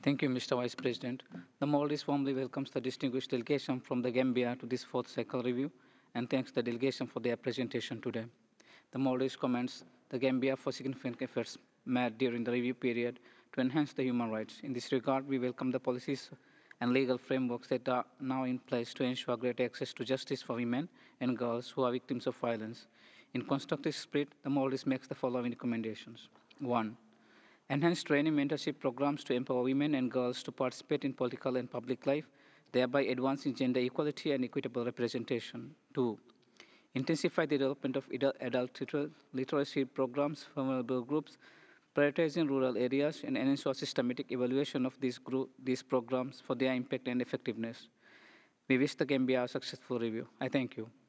Thank you, Mr. Vice President. The Maldives warmly welcomes the distinguished delegation from the Gambia to this fourth cycle review and thanks the delegation for their presentation today. The Maldives commends the Gambia for significant efforts made during the review period to enhance the human rights. In this regard, we welcome the policies and legal frameworks that are now in place to ensure greater access to justice for women and girls who are victims of violence. In constructive spirit, the Maldives makes the following recommendations. 1. Enhance training mentorship programs to empower women and girls to participate in political and public life, thereby advancing gender equality and equitable representation. 2. Intensify the development of adult literacy programs for vulnerable groups, prioritizing rural areas and ensure systematic evaluation of these programs for their impact and effectiveness. We wish the Gambia a successful review. I thank you.